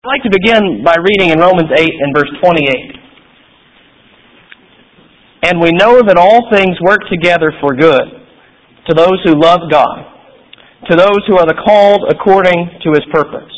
I'd like to begin by reading in Romans 8 and verse 28. And we know that all things work together for good to those who love God, to those who are the called according to His purpose.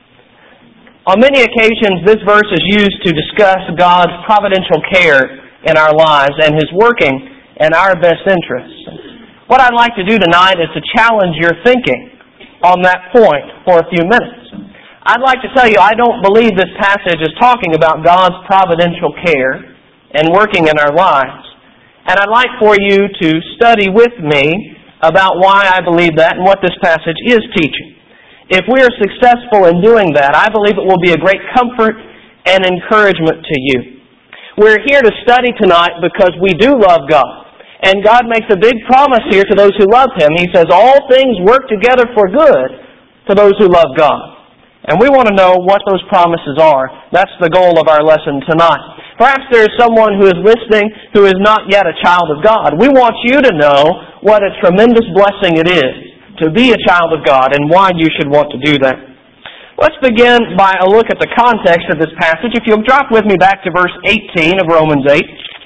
On many occasions, this verse is used to discuss God's providential care in our lives and His working in our best interests. What I'd like to do tonight is to challenge your thinking on that point for a few minutes. I'd like to tell you, I don't believe this passage is talking about God's providential care and working in our lives. And I'd like for you to study with me about why I believe that and what this passage is teaching. If we are successful in doing that, I believe it will be a great comfort and encouragement to you. We're here to study tonight because we do love God. And God makes a big promise here to those who love Him. He says, all things work together for good to those who love God. And we want to know what those promises are. That's the goal of our lesson tonight. Perhaps there is someone who is listening who is not yet a child of God. We want you to know what a tremendous blessing it is to be a child of God and why you should want to do that. Let's begin by a look at the context of this passage. If you'll drop with me back to verse 18 of Romans 8.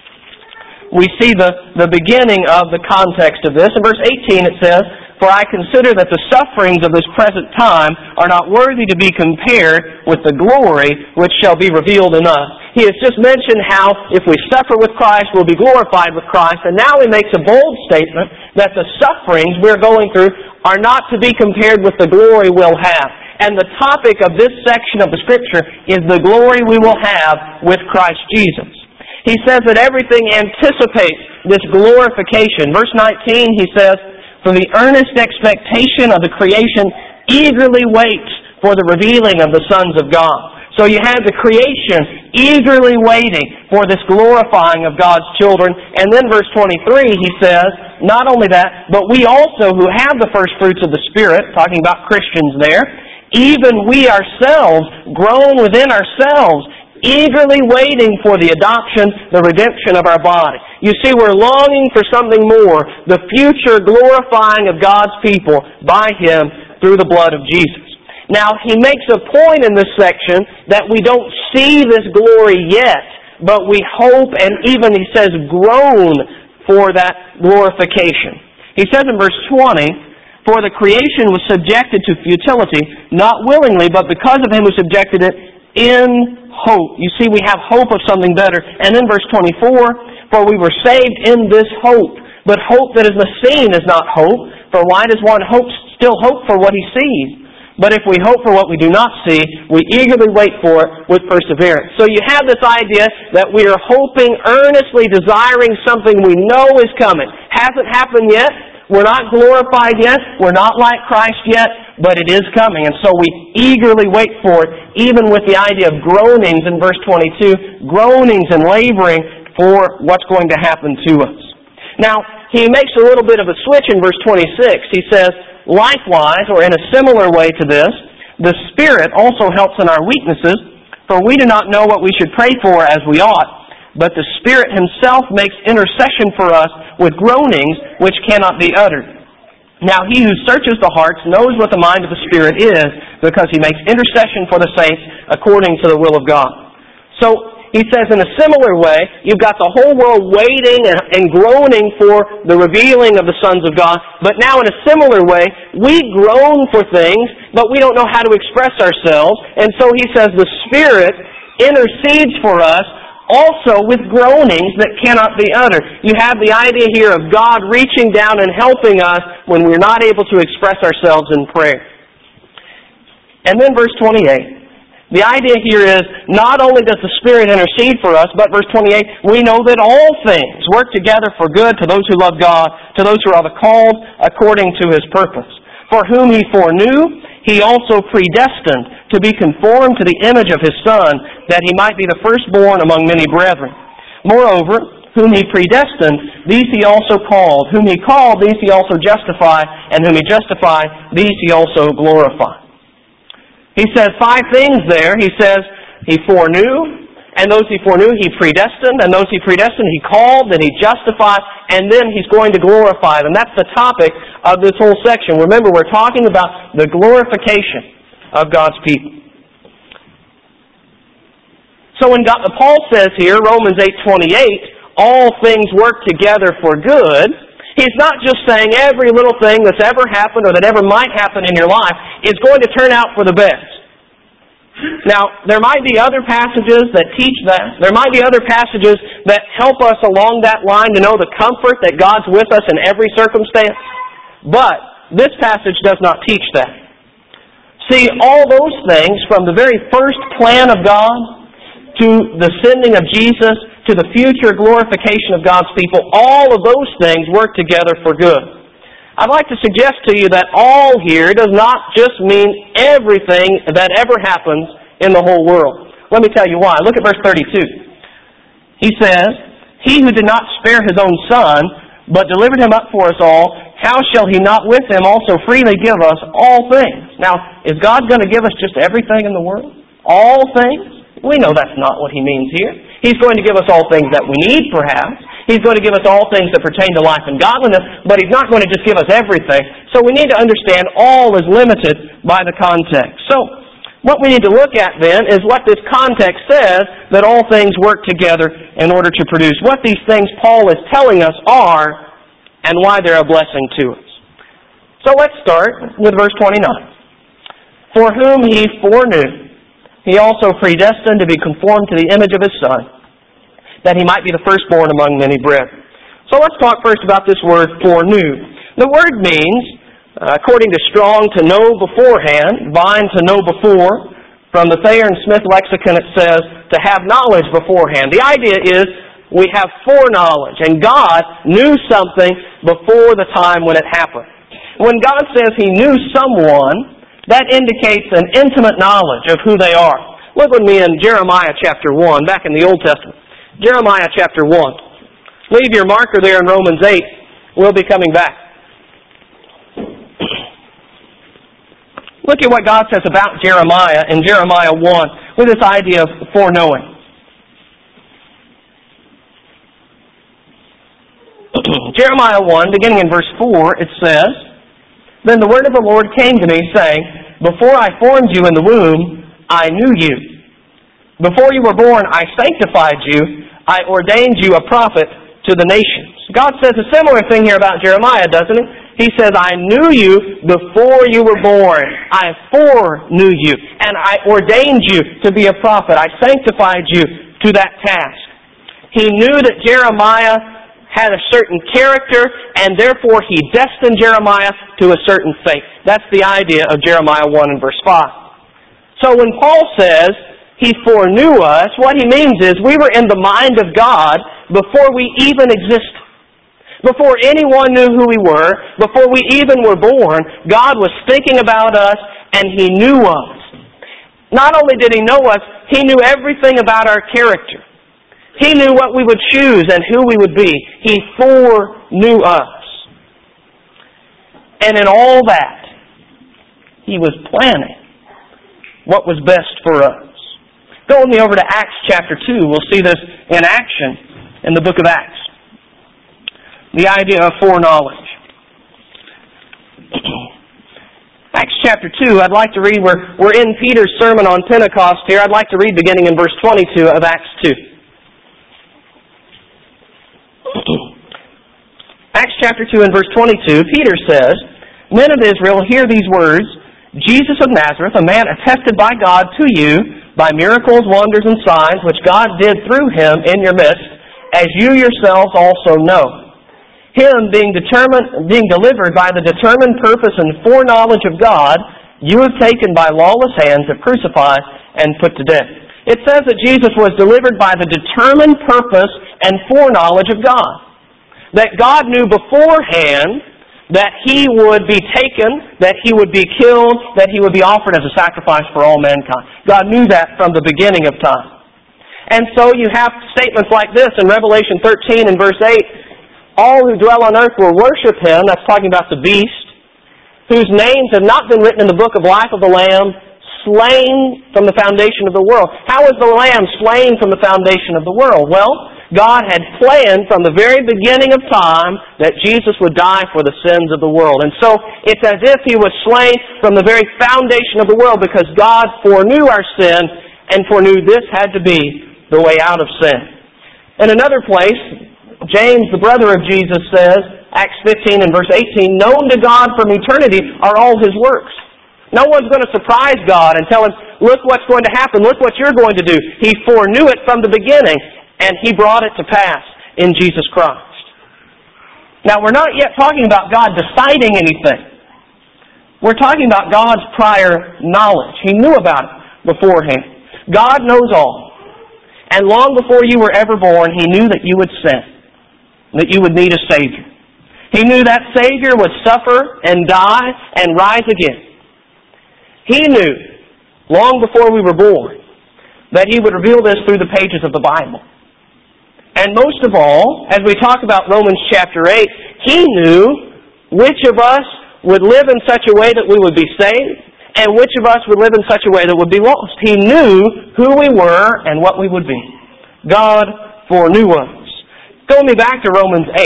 We see the beginning of the context of this. In verse 18 it says, For I consider that the sufferings of this present time are not worthy to be compared with the glory which shall be revealed in us. He has just mentioned how if we suffer with Christ, we'll be glorified with Christ. And now he makes a bold statement that the sufferings we're going through are not to be compared with the glory we'll have. And the topic of this section of the Scripture is the glory we will have with Christ Jesus. He says that everything anticipates this glorification. Verse 19, he says, For the earnest expectation of the creation eagerly waits for the revealing of the sons of God. So you have the creation eagerly waiting for this glorifying of God's children. And then verse 23, he says, not only that, but we also who have the first fruits of the Spirit, talking about Christians there, even we ourselves, grown within ourselves, eagerly waiting for the adoption, the redemption of our body. You see, we're longing for something more, the future glorifying of God's people by Him through the blood of Jesus. Now, he makes a point in this section that we don't see this glory yet, but we hope and even, he says, groan for that glorification. He says in verse 20, For the creation was subjected to futility, not willingly, but because of Him who subjected it in hope. You see, we have hope of something better. And then verse 24, For we were saved in this hope. But hope that is not seen is not hope. For why does one still hope for what he sees? But if we hope for what we do not see, we eagerly wait for it with perseverance. So you have this idea that we are hoping, earnestly desiring something we know is coming. Hasn't happened yet. We're not glorified yet. We're not like Christ yet. But it is coming. And so we eagerly wait for it, even with the idea of groanings in verse 22, groanings and laboring for what's going to happen to us. Now, he makes a little bit of a switch in verse 26. He says, likewise, or in a similar way to this, the Spirit also helps in our weaknesses, for we do not know what we should pray for as we ought, but the Spirit Himself makes intercession for us with groanings which cannot be uttered. Now he who searches the hearts knows what the mind of the Spirit is, because He makes intercession for the saints according to the will of God. So he says in a similar way, you've got the whole world waiting and groaning for the revealing of the sons of God. But now in a similar way, we groan for things, but we don't know how to express ourselves. And so he says the Spirit intercedes for us also with groanings that cannot be uttered. You have the idea here of God reaching down and helping us when we're not able to express ourselves in prayer. And then verse 28. The idea here is not only does the Spirit intercede for us, but verse 28, we know that all things work together for good to those who love God, to those who are the called according to His purpose. For whom He foreknew, He also predestined to be conformed to the image of His Son, that He might be the firstborn among many brethren. Moreover, whom He predestined, these He also called. Whom He called, these He also justified. And whom He justified, these He also glorified. He says 5 things there. He says He foreknew, and those He foreknew He predestined, and those He predestined He called, then He justified, and then He's going to glorify them. That's the topic of this whole section. Remember, we're talking about the glorification of God's people. So when Paul says here, Romans 8:28, all things work together for good, he's not just saying every little thing that's ever happened or that ever might happen in your life is going to turn out for the best. Now, there might be other passages that teach that. There might be other passages that help us along that line to know the comfort that God's with us in every circumstance. But this passage does not teach that. See, all those things, from the very first plan of God to the sending of Jesus to the future glorification of God's people, all of those things work together for good. I'd like to suggest to you that all here does not just mean everything that ever happens in the whole world. Let me tell you why. Look at verse 32. He says, He who did not spare His own Son, but delivered Him up for us all, how shall He not with Him also freely give us all things? Now, is God going to give us just everything in the world? All things? We know that's not what He means here. He's going to give us all things that we need, perhaps. He's going to give us all things that pertain to life and godliness, but He's not going to just give us everything. So we need to understand all is limited by the context. So what we need to look at then is what this context says, that all things work together in order to produce. What these things Paul is telling us are and why they're a blessing to us. So let's start with verse 29. For whom He foreknew, He also predestined to be conformed to the image of His Son, that He might be the firstborn among many brethren. So let's talk first about this word foreknew. The word means, according to Strong, to know beforehand, Vine to know before. From the Thayer and Smith lexicon it says to have knowledge beforehand. The idea is we have foreknowledge, and God knew something before the time when it happened. When God says He knew someone, that indicates an intimate knowledge of who they are. Look with me in Jeremiah chapter 1, back in the Old Testament. Jeremiah chapter 1. Leave your marker there in Romans 8. We'll be coming back. Look at what God says about Jeremiah in Jeremiah 1 with this idea of foreknowing. Jeremiah 1, beginning in verse 4, it says, Then the word of the Lord came to me, saying, Before I formed you in the womb, I knew you. Before you were born, I sanctified you. I ordained you a prophet to the nations. God says a similar thing here about Jeremiah, doesn't He? He says, I knew you before you were born. I foreknew you. And I ordained you to be a prophet. I sanctified you to that task. He knew that Jeremiah had a certain character, and therefore He destined Jeremiah to a certain fate. That's the idea of Jeremiah 1 and verse 5. So when Paul says He foreknew us, what he means is we were in the mind of God before we even existed. Before anyone knew who we were, before we even were born, God was thinking about us and He knew us. Not only did He know us, He knew everything about our character. He knew what we would choose and who we would be. He foreknew us. And in all that, He was planning what was best for us. Go with me over to Acts chapter 2. We'll see this in action in the book of Acts. The idea of foreknowledge. Acts chapter 2, I'd like to read, we're in Peter's sermon on Pentecost here. I'd like to read beginning in verse 22 of Acts 2. Acts chapter 2 and verse 22, Peter says, Men of Israel, hear these words, Jesus of Nazareth, a man attested by God to you by miracles, wonders, and signs, which God did through Him in your midst, as you yourselves also know. Him being delivered by the determined purpose and foreknowledge of God, you have taken by lawless hands to crucify and put to death. It says that Jesus was delivered by the determined purpose and foreknowledge of God. That God knew beforehand that He would be taken, that He would be killed, that He would be offered as a sacrifice for all mankind. God knew that from the beginning of time. And so you have statements like this in Revelation 13 and verse 8, all who dwell on earth will worship Him, that's talking about the beast, whose names have not been written in the book of life of the Lamb, slain from the foundation of the world. How was the Lamb slain from the foundation of the world? Well, God had planned from the very beginning of time that Jesus would die for the sins of the world. And so it's as if He was slain from the very foundation of the world because God foreknew our sin and foreknew this had to be the way out of sin. In another place, James, the brother of Jesus, says, Acts 15 and verse 18, known to God from eternity are all His works. No one's going to surprise God and tell Him, look what's going to happen, look what you're going to do. He foreknew it from the beginning, and He brought it to pass in Jesus Christ. Now, we're not yet talking about God deciding anything. We're talking about God's prior knowledge. He knew about it beforehand. God knows all. And long before you were ever born, He knew that you would sin, that you would need a Savior. He knew that Savior would suffer and die and rise again. He knew, long before we were born, that He would reveal this through the pages of the Bible. And most of all, as we talk about Romans chapter 8, He knew which of us would live in such a way that we would be saved, and which of us would live in such a way that would be lost. He knew who we were and what we would be. God foreknew us. Go with me back to Romans 8.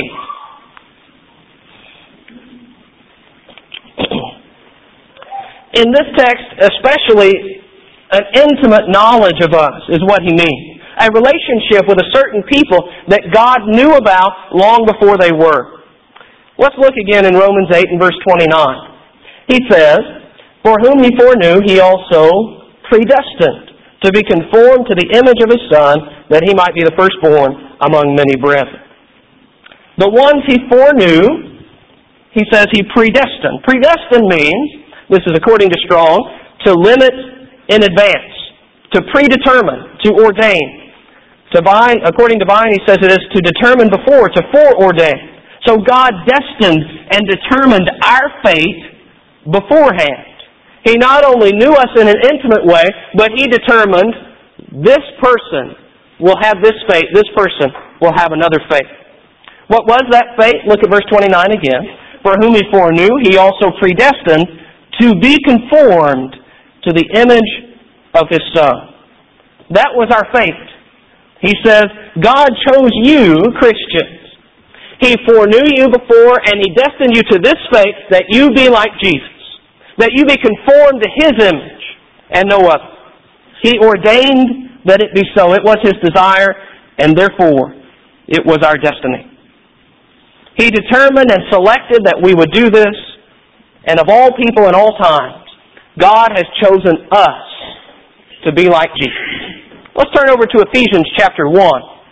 In this text, especially, an intimate knowledge of us is what he means. A relationship with a certain people that God knew about long before they were. Let's look again in Romans 8 and verse 29. He says, for whom He foreknew, He also predestined to be conformed to the image of His Son, that He might be the firstborn among many brethren. The ones He foreknew, he says He predestined. Predestined means, this is according to Strong, to limit in advance, to predetermine, to ordain. According to Vine, he says it is to determine before, to foreordain. So God destined and determined our fate beforehand. He not only knew us in an intimate way, but He determined this person will have this fate, this person will have another fate. What was that fate? Look at verse 29 again. For whom He foreknew, He also predestined to be conformed to the image of His Son. That was our fate. He says, God chose you, Christians. He foreknew you before, and He destined you to this fate that you be like Jesus. That you be conformed to His image and no other. He ordained that it be so. It was His desire, and therefore it was our destiny. He determined and selected that we would do this, and of all people in all times, God has chosen us to be like Jesus. Let's turn over to Ephesians chapter 1.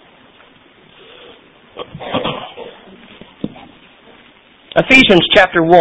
Ephesians chapter 1.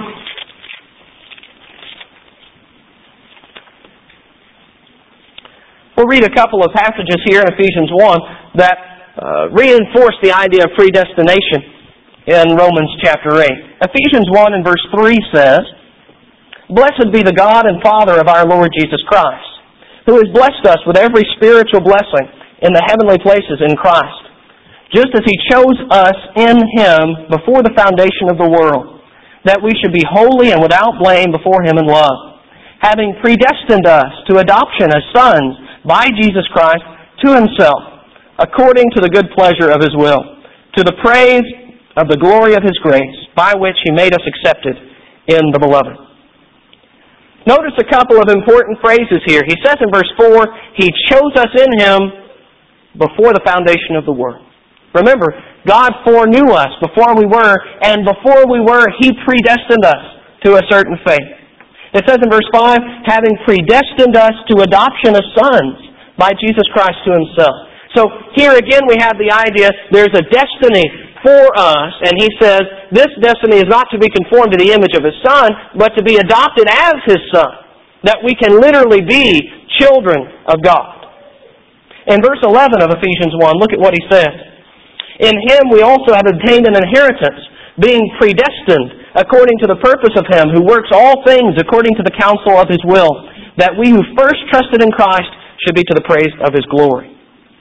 We'll read a couple of passages here in Ephesians 1 that reinforce the idea of predestination in Romans chapter 8. Ephesians 1 and verse 3 says, Blessed be the God and Father of our Lord Jesus Christ, who has blessed us with every spiritual blessing in the heavenly places in Christ, just as He chose us in Him before the foundation of the world, that we should be holy and without blame before Him in love, having predestined us to adoption as sons by Jesus Christ to Himself, according to the good pleasure of His will, to the praise of the glory of His grace, by which He made us accepted in the Beloved. Notice a couple of important phrases here. He says in verse 4, He chose us in Him before the foundation of the world. Remember, God foreknew us before we were, and before we were, He predestined us to a certain fate. It says in verse 5, having predestined us to adoption as sons by Jesus Christ to Himself. So here again we have the idea there's a destiny for us, and He says this destiny is not to be conformed to the image of His Son, but to be adopted as His Son, that we can literally be children of God. In verse 11 of Ephesians 1, look at what he says. In Him we also have obtained an inheritance, being predestined according to the purpose of Him who works all things according to the counsel of His will, that we who first trusted in Christ should be to the praise of His glory.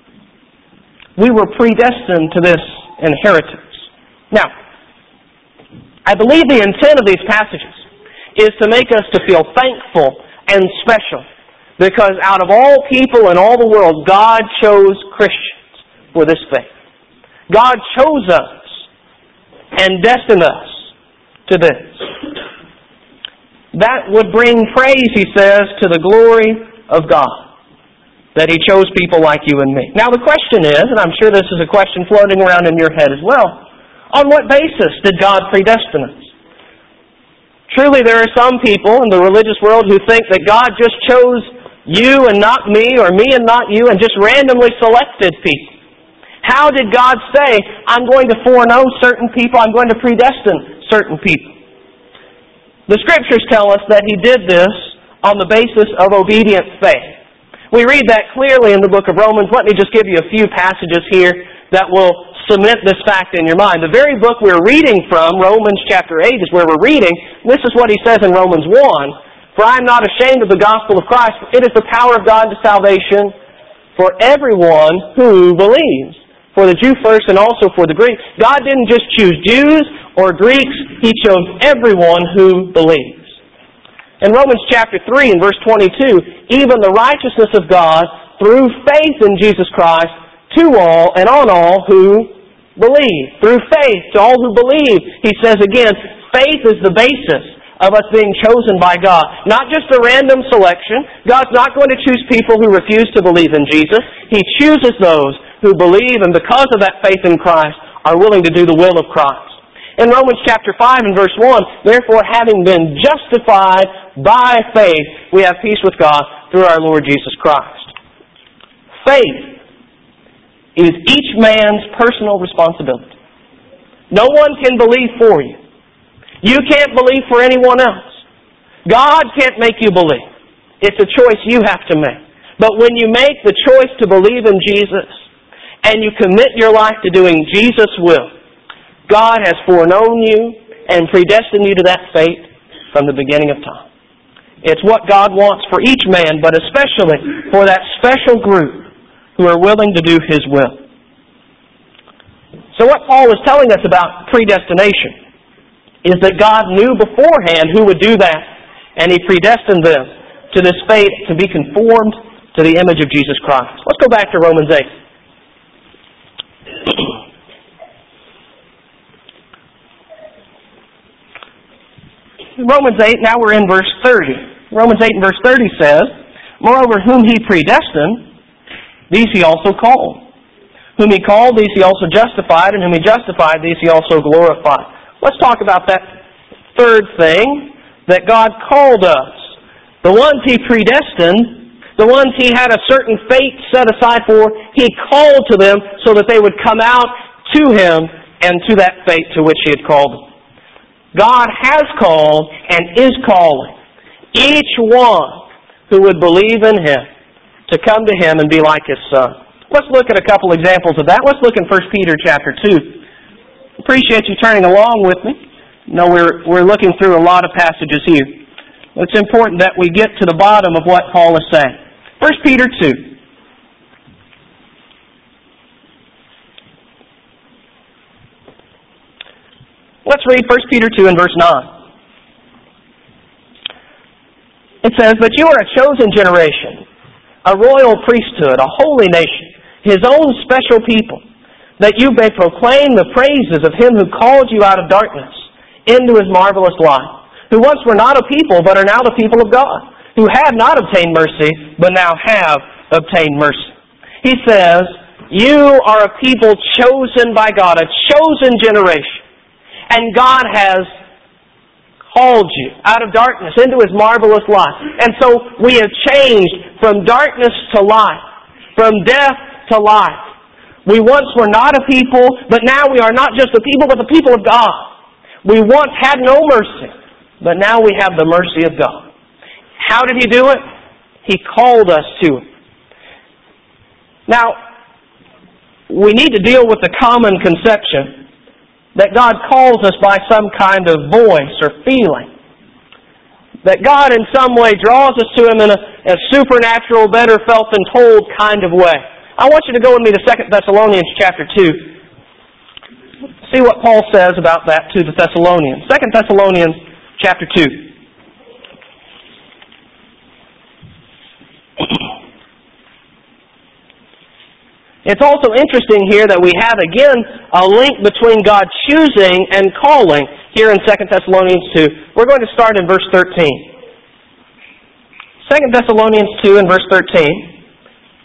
We were predestined to this inheritance. Now, I believe the intent of these passages is to make us to feel thankful and special, because out of all people in all the world, God chose Christians for this faith. God chose us and destined us to this. That would bring praise, he says, to the glory of God. that He chose people like you and me. Now the question is, and I'm sure this is a question floating around in your head as well, on what basis did God predestine us? Truly there are some people in the religious world who think that God just chose you and not me, or me and not you, and just randomly selected people. How did God say, I'm going to foreknow certain people, I'm going to predestine certain people? The Scriptures tell us that He did this on the basis of obedient faith. We read that clearly in the book of Romans. Let me just give you a few passages here that will cement this fact in your mind. The very book we're reading from, Romans chapter 8, is where we're reading. This is what he says in Romans 1. For I am not ashamed of the gospel of Christ. It is the power of God to salvation for everyone who believes. For the Jew first and also for the Greek. God didn't just choose Jews or Greeks. He chose everyone who believes. In Romans chapter 3 and verse 22, even the righteousness of God through faith in Jesus Christ to all and on all who believe. Through faith to all who believe. He says again, faith is the basis of us being chosen by God. Not just a random selection. God's not going to choose people who refuse to believe in Jesus. He chooses those who believe and because of that faith in Christ are willing to do the will of Christ. In Romans chapter 5 and verse 1, therefore having been justified by faith, we have peace with God through our Lord Jesus Christ. Faith is each man's personal responsibility. No one can believe for you. You can't believe for anyone else. God can't make you believe. It's a choice you have to make. But when you make the choice to believe in Jesus and you commit your life to doing Jesus' will, God has foreknown you and predestined you to that fate from the beginning of time. It's what God wants for each man, but especially for that special group who are willing to do His will. So what Paul is telling us about predestination is that God knew beforehand who would do that, and He predestined them to this fate to be conformed to the image of Jesus Christ. Let's go back to Romans 8. Romans 8, now we're in verse 30. Romans 8 and verse 30 says, moreover, whom He predestined, these He also called. Whom He called, these He also justified, and whom He justified, these He also glorified. Let's talk about that third thing, that God called us. The ones He predestined, the ones He had a certain fate set aside for, He called to them so that they would come out to Him and to that fate to which He had called them. God has called and is calling each one who would believe in Him to come to Him and be like His Son. Let's look at a couple examples of that. Let's look in 1 Peter chapter 2. Appreciate you turning along with me. No, we're looking through a lot of passages here. It's important that we get to the bottom of what Paul is saying. 1 Peter 2. Let's read 1 Peter 2 and verse 9. It says, but you are a chosen generation, a royal priesthood, a holy nation, His own special people, that you may proclaim the praises of Him who called you out of darkness into His marvelous light, who once were not a people, but are now the people of God, who have not obtained mercy, but now have obtained mercy. He says, you are a people chosen by God, a chosen generation. And God has called you out of darkness into His marvelous light. And so we have changed from darkness to light, from death to life. We once were not a people, but now we are not just a people, but the people of God. We once had no mercy, but now we have the mercy of God. How did He do it? He called us to it. Now, we need to deal with the common conception that God calls us by some kind of voice or feeling. That God in some way draws us to Him in a supernatural, better felt than told kind of way. I want you to go with me to 2 Thessalonians chapter 2. See what Paul says about that to the Thessalonians. 2 Thessalonians chapter 2. It's also interesting here that we have, again, a link between God choosing and calling here in 2 Thessalonians 2. We're going to start in verse 13. 2 Thessalonians 2 and verse 13.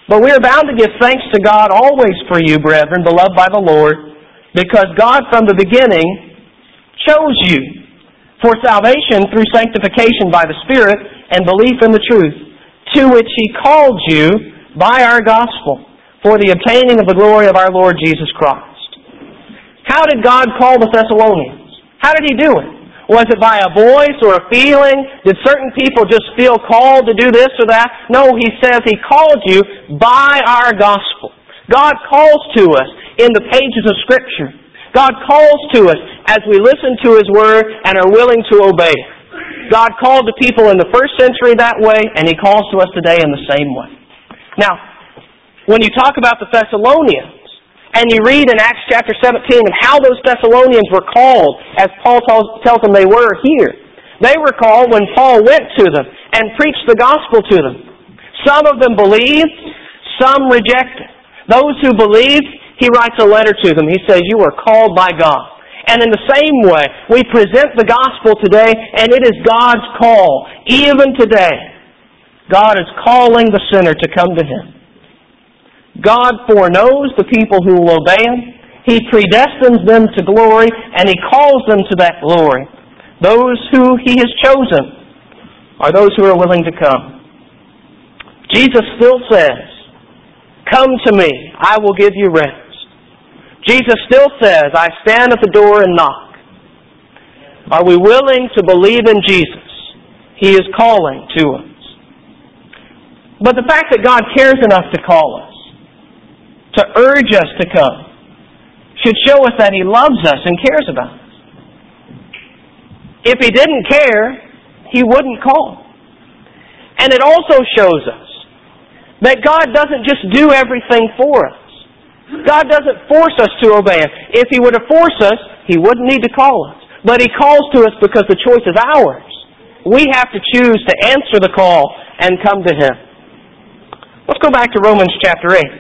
But we are bound to give thanks to God always for you, brethren, beloved by the Lord, because God from the beginning chose you for salvation through sanctification by the Spirit and belief in the truth, to which He called you by our gospel, for the obtaining of the glory of our Lord Jesus Christ. How did God call the Thessalonians? How did He do it? Was it by a voice or a feeling? Did certain people just feel called to do this or that? No, He says He called you by our gospel. God calls to us in the pages of Scripture. God calls to us as we listen to His Word and are willing to obey it. God called to people in the first century that way, and He calls to us today in the same way. Now, when you talk about the Thessalonians, and you read in Acts chapter 17 of how those Thessalonians were called, as Paul tells them they were here. They were called when Paul went to them and preached the gospel to them. Some of them believed, some rejected. Those who believed, he writes a letter to them. He says, you are called by God. And in the same way, we present the gospel today, and it is God's call. Even today, God is calling the sinner to come to Him. God foreknows the people who will obey Him. He predestines them to glory, and He calls them to that glory. Those who He has chosen are those who are willing to come. Jesus still says, come to me, I will give you rest. Jesus still says, I stand at the door and knock. Are we willing to believe in Jesus? He is calling to us. But the fact that God cares enough to call us, to urge us to come, should show us that He loves us and cares about us. If He didn't care, He wouldn't call. And it also shows us that God doesn't just do everything for us. God doesn't force us to obey Him. If He were to force us, He wouldn't need to call us. But He calls to us because the choice is ours. We have to choose to answer the call and come to Him. Let's go back to Romans chapter 8.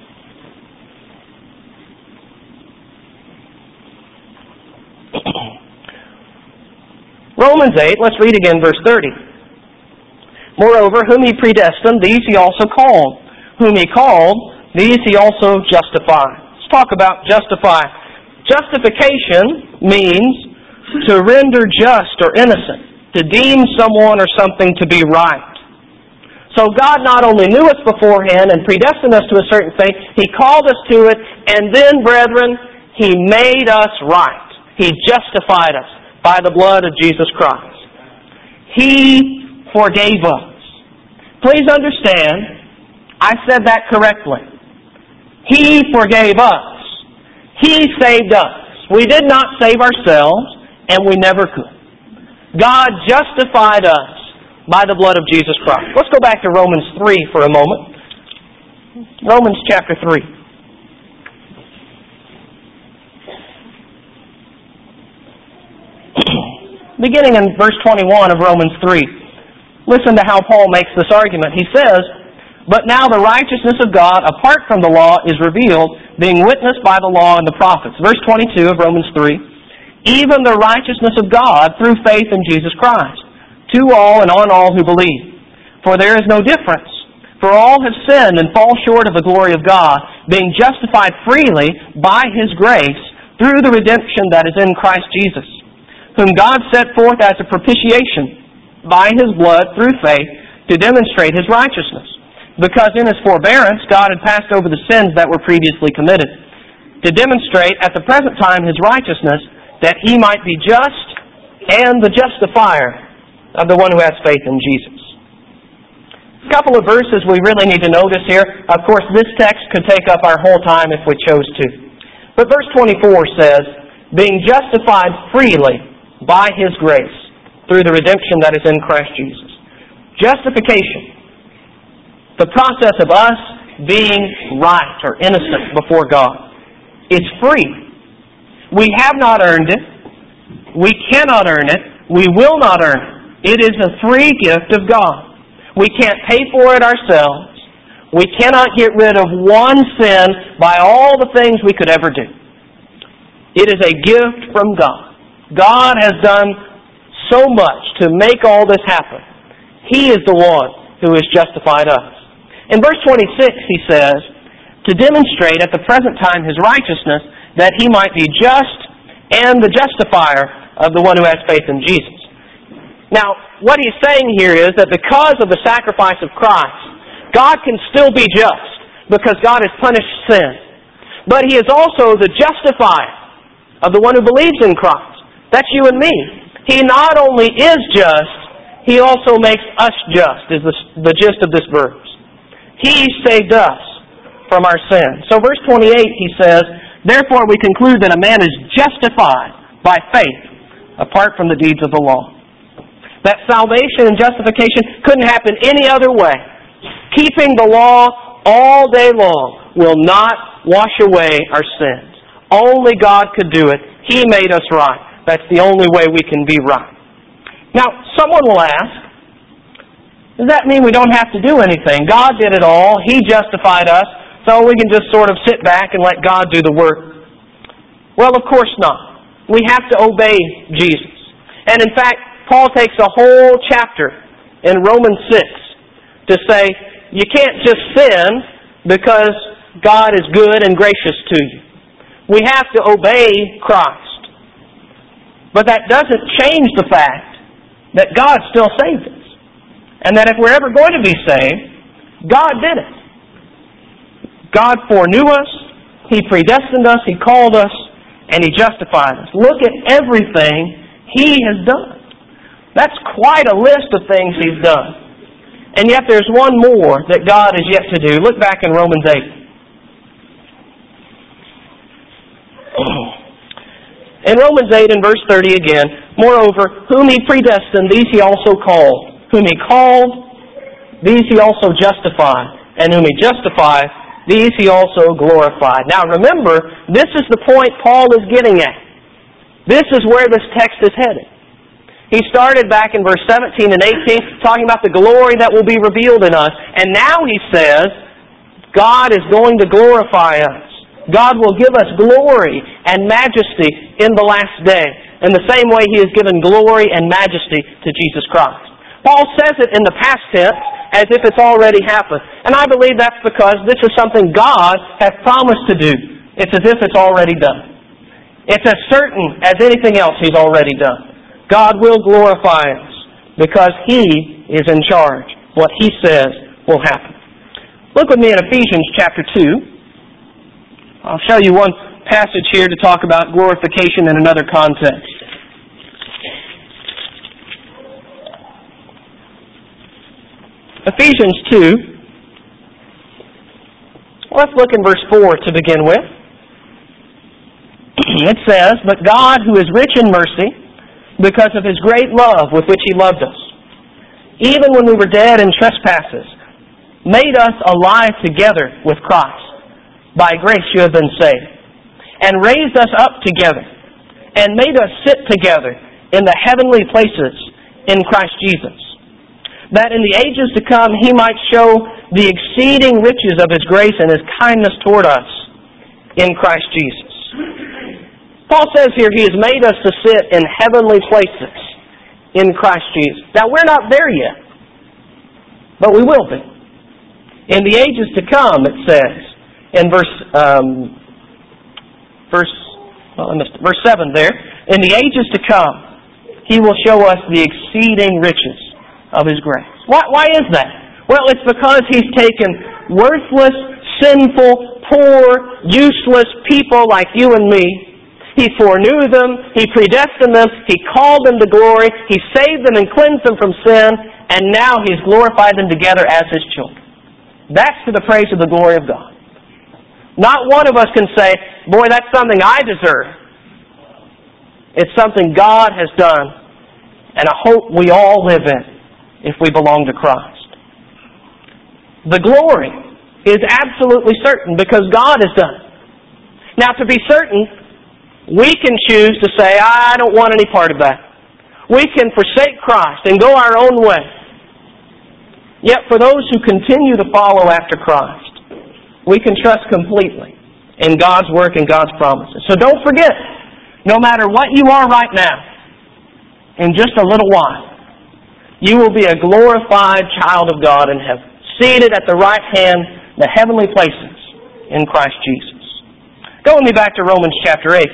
Romans 8, let's read again verse 30. Moreover, whom He predestined, these He also called. Whom He called, these He also justified. Let's talk about justify. Justification means to render just or innocent, to deem someone or something to be right. So God not only knew us beforehand and predestined us to a certain thing, He called us to it, and then, brethren, He made us right. He justified us by the blood of Jesus Christ. He forgave us. Please understand, I said that correctly. He forgave us. He saved us. We did not save ourselves, and we never could. God justified us by the blood of Jesus Christ. Let's go back to Romans 3 for a moment. Romans chapter 3. Beginning in verse 21 of Romans 3. Listen to how Paul makes this argument. He says, but now the righteousness of God apart from the law is revealed, being witnessed by the law and the prophets. Verse 22 of Romans 3. Even the righteousness of God through faith in Jesus Christ, to all and on all who believe. For there is no difference. For all have sinned and fall short of the glory of God, being justified freely by His grace through the redemption that is in Christ Jesus, whom God set forth as a propitiation by His blood through faith to demonstrate His righteousness, because in His forbearance God had passed over the sins that were previously committed, to demonstrate at the present time His righteousness, that He might be just and the justifier of the one who has faith in Jesus. A couple of verses we really need to notice here. Of course, this text could take up our whole time if we chose to. But verse 24 says, being justified freely by His grace through the redemption that is in Christ Jesus. Justification. The process of us being right or innocent before God. It's free. We have not earned it. We cannot earn it. We will not earn it. It is a free gift of God. We can't pay for it ourselves. We cannot get rid of one sin by all the things we could ever do. It is a gift from God. God has done so much to make all this happen. He is the one who has justified us. In verse 26, he says, to demonstrate at the present time his righteousness, that he might be just and the justifier of the one who has faith in Jesus. Now, what he's saying here is that because of the sacrifice of Christ, God can still be just because God has punished sin. But he is also the justifier of the one who believes in Christ. That's you and me. He not only is just, he also makes us just, is the gist of this verse. He saved us from our sins. So verse 28, he says, therefore we conclude that a man is justified by faith apart from the deeds of the law. That salvation and justification couldn't happen any other way. Keeping the law all day long will not wash away our sins. Only God could do it. He made us right. That's the only way we can be right. Now, someone will ask, does that mean we don't have to do anything? God did it all. He justified us. So we can just sort of sit back and let God do the work. Well, of course not. We have to obey Jesus. And in fact, Paul takes a whole chapter in Romans 6 to say, you can't just sin because God is good and gracious to you. We have to obey Christ. But that doesn't change the fact that God still saved us. And that if we're ever going to be saved, God did it. God foreknew us, He predestined us, He called us, and He justified us. Look at everything He has done. That's quite a list of things He's done. And yet there's one more that God is yet to do. Look back in Romans 8. In Romans 8 and verse 30 again, moreover, whom He predestined, these He also called. Whom He called, these He also justified. And whom He justified, these He also glorified. Now remember, this is the point Paul is getting at. This is where this text is headed. He started back in verse 17 and 18 talking about the glory that will be revealed in us. And now he says, God is going to glorify us. God will give us glory and majesty in the last day, in the same way He has given glory and majesty to Jesus Christ. Paul says it in the past tense as if it's already happened. And I believe that's because this is something God has promised to do. It's as if it's already done. It's as certain as anything else He's already done. God will glorify us because He is in charge. What He says will happen. Look with me in Ephesians chapter 2. I'll show you one passage here to talk about glorification in another context. Ephesians 2. Let's look in verse 4 to begin with. It says, but God, who is rich in mercy, because of His great love with which He loved us, even when we were dead in trespasses, made us alive together with Christ. By grace you have been saved. And raised us up together, and made us sit together in the heavenly places in Christ Jesus, that in the ages to come He might show the exceeding riches of His grace and His kindness toward us in Christ Jesus. Paul says here He has made us to sit in heavenly places in Christ Jesus. Now we're not there yet, but we will be. In the ages to come, it says, in verse 7 there, in the ages to come, He will show us the exceeding riches of His grace. Why is that? Well, it's because He's taken worthless, sinful, poor, useless people like you and me. He foreknew them, He predestined them, He called them to glory, He saved them and cleansed them from sin, and now He's glorified them together as His children. That's to the praise of the glory of God. Not one of us can say, boy, that's something I deserve. It's something God has done, and a hope we all live in if we belong to Christ. The glory is absolutely certain because God has done it. Now, to be certain, we can choose to say, I don't want any part of that. We can forsake Christ and go our own way. Yet for those who continue to follow after Christ, we can trust completely in God's work and God's promises. So don't forget, no matter what you are right now, in just a little while, you will be a glorified child of God in heaven, seated at the right hand, the heavenly places in Christ Jesus. Go with me back to Romans chapter 8.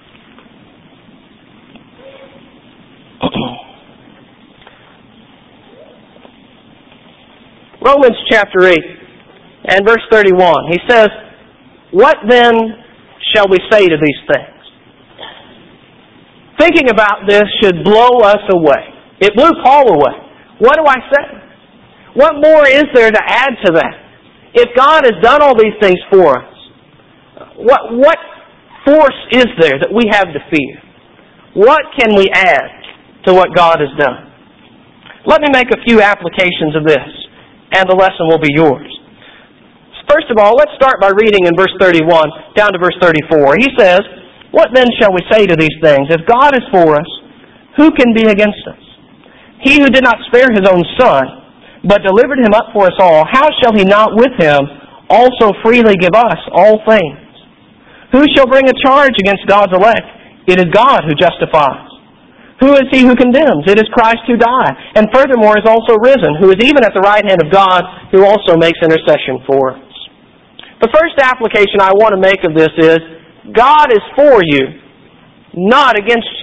Romans chapter 8 and verse 31. He says, "What then shall we say to these things?" Thinking about this should blow us away. It blew Paul away. What do I say? What more is there to add to that? If God has done all these things for us, what force is there that we have to fear? What can we add to what God has done? Let me make a few applications of this, and the lesson will be yours. First of all, let's start by reading in verse 31 down to verse 34. He says, "What then shall we say to these things? If God is for us, who can be against us? He who did not spare His own Son, but delivered Him up for us all, how shall He not with Him also freely give us all things? Who shall bring a charge against God's elect? It is God who justifies. Who is he who condemns? It is Christ who died, and furthermore is also risen, who is even at the right hand of God, who also makes intercession for us." The first application I want to make of this is, God is for you, not against you.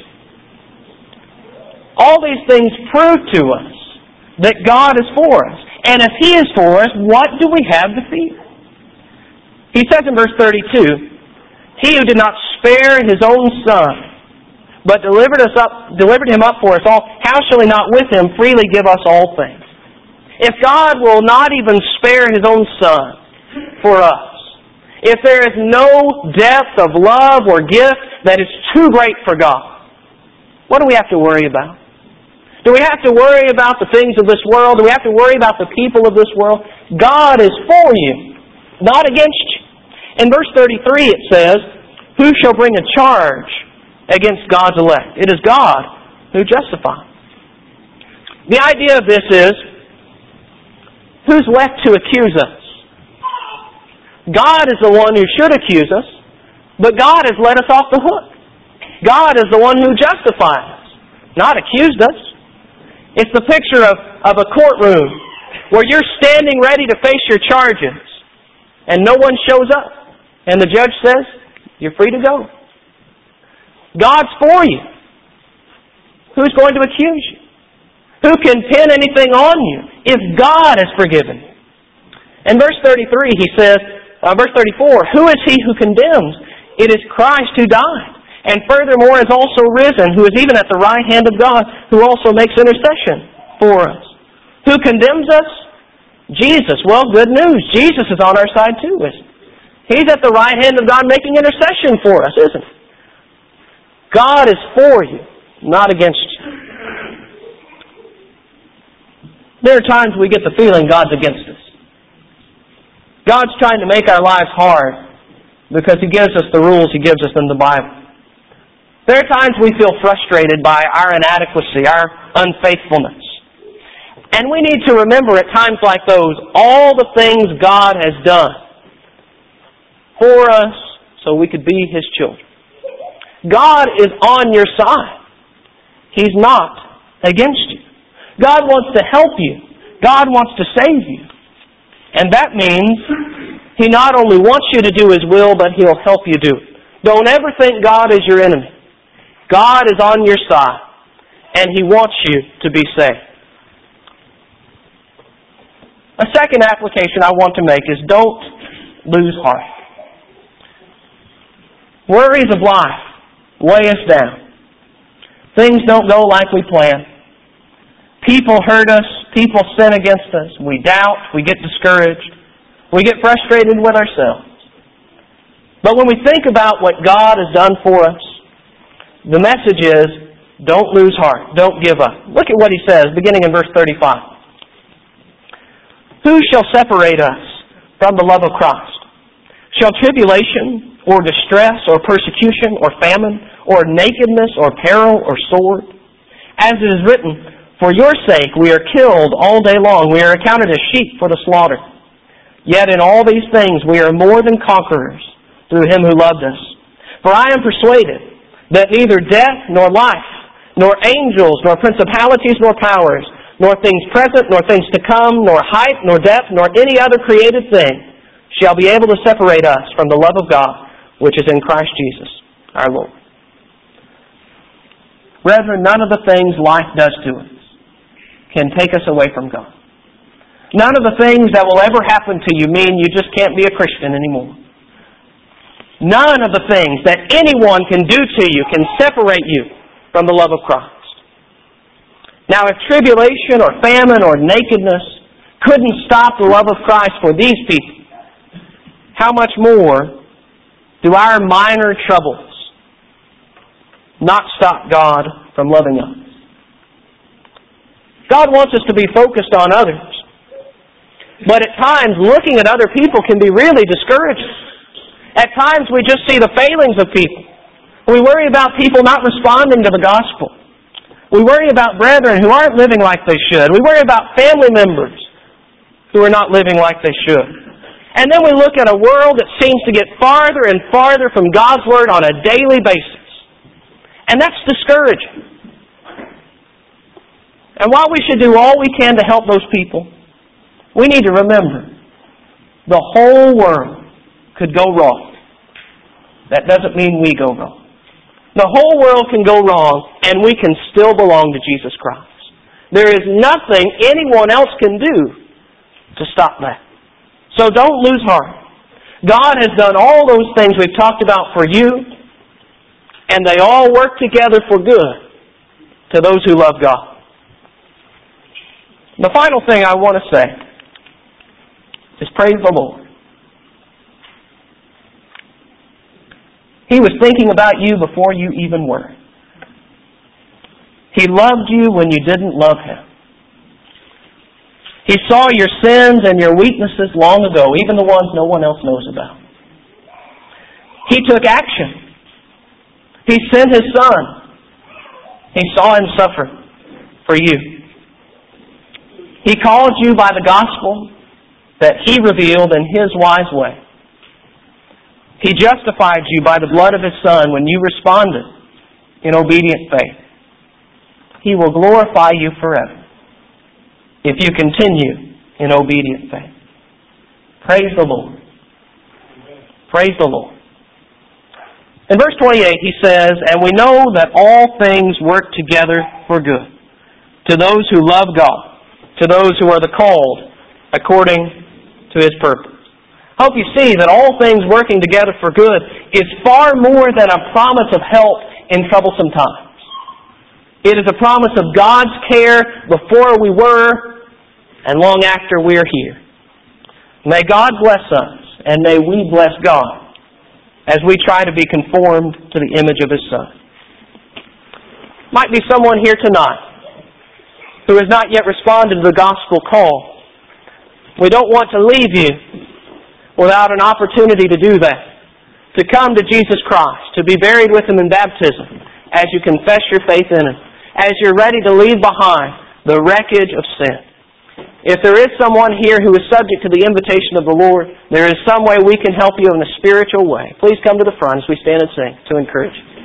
All these things prove to us that God is for us. And if He is for us, what do we have to fear? He says in verse 32, "He who did not spare His own Son, but delivered Him up for us all, how shall He not with Him freely give us all things?" If God will not even spare His own Son for us, if there is no depth of love or gift that is too great for God, what do we have to worry about? Do we have to worry about the things of this world? Do we have to worry about the people of this world? God is for you, not against you. In verse 33 it says, "Who shall bring a charge against God's elect? It is God who justifies." The idea of this is, who's left to accuse us? God is the one who should accuse us, but God has let us off the hook. God is the one who justifies us, not accused us. It's the picture of a courtroom where you're standing ready to face your charges, and no one shows up. And the judge says, you're free to go. God's for you. Who's going to accuse you? Who can pin anything on you if God has forgiven you? In verse 33 he says, verse 34, "Who is he who condemns? It is Christ who died, and furthermore is also risen, who is even at the right hand of God, who also makes intercession for us." Who condemns us? Jesus. Well, good news. Jesus is on our side too, isn't he? He's at the right hand of God making intercession for us, isn't he? God is for you, not against you. There are times we get the feeling God's against us. God's trying to make our lives hard because He gives us the rules He gives us in the Bible. There are times we feel frustrated by our inadequacy, our unfaithfulness. And we need to remember at times like those all the things God has done for us so we could be His children. God is on your side. He's not against you. God wants to help you. God wants to save you. And that means He not only wants you to do His will, but He'll help you do it. Don't ever think God is your enemy. God is on your side, and He wants you to be saved. A second application I want to make is don't lose heart. Worries of life weigh us down. Things don't go like we plan. People hurt us. People sin against us. We doubt. We get discouraged. We get frustrated with ourselves. But when we think about what God has done for us, the message is, don't lose heart. Don't give up. Look at what He says, beginning in verse 35. "Who shall separate us from the love of Christ? Shall tribulation, or distress, or persecution, or famine, or nakedness, or peril, or sword? As it is written, for your sake we are killed all day long. We are accounted as sheep for the slaughter. Yet in all these things we are more than conquerors through Him who loved us. For I am persuaded that neither death, nor life, nor angels, nor principalities, nor powers, nor things present, nor things to come, nor height, nor depth, nor any other created thing shall be able to separate us from the love of God, which is in Christ Jesus, our Lord. Brethren, none of the things life does to us can take us away from God. None of the things that will ever happen to you mean you just can't be a Christian anymore. None of the things that anyone can do to you can separate you from the love of Christ. Now, if tribulation or famine or nakedness couldn't stop the love of Christ for these people, how much more do our minor troubles not stop God from loving us? God wants us to be focused on others. But at times, looking at other people can be really discouraging. At times, we just see the failings of people. We worry about people not responding to the gospel. We worry about brethren who aren't living like they should. We worry about family members who are not living like they should. And then we look at a world that seems to get farther and farther from God's Word on a daily basis. And that's discouraging. And while we should do all we can to help those people, we need to remember the whole world could go wrong. That doesn't mean we go wrong. The whole world can go wrong, and we can still belong to Jesus Christ. There is nothing anyone else can do to stop that. So don't lose heart. God has done all those things we've talked about for you, and they all work together for good to those who love God. The final thing I want to say is praise the Lord. He was thinking about you before you even were. He loved you when you didn't love Him. He saw your sins and your weaknesses long ago, even the ones no one else knows about. He took action. He sent His Son. He saw Him suffer for you. He called you by the gospel that He revealed in His wise way. He justified you by the blood of His Son when you responded in obedient faith. He will glorify you forever if you continue in obedient faith. Praise the Lord. Praise the Lord. In verse 28 he says, "And we know that all things work together for good, to those who love God, to those who are the called according to His purpose." I hope you see that all things working together for good is far more than a promise of help in troublesome times. It is a promise of God's care before we were and long after we are here. May God bless us, and may we bless God as we try to be conformed to the image of His Son. Might be someone here tonight who has not yet responded to the gospel call. We don't want to leave you without an opportunity to do that, to come to Jesus Christ, to be buried with Him in baptism, as you confess your faith in Him, as you're ready to leave behind the wreckage of sin. If there is someone here who is subject to the invitation of the Lord, there is some way we can help you in a spiritual way. Please come to the front as we stand and sing to encourage you.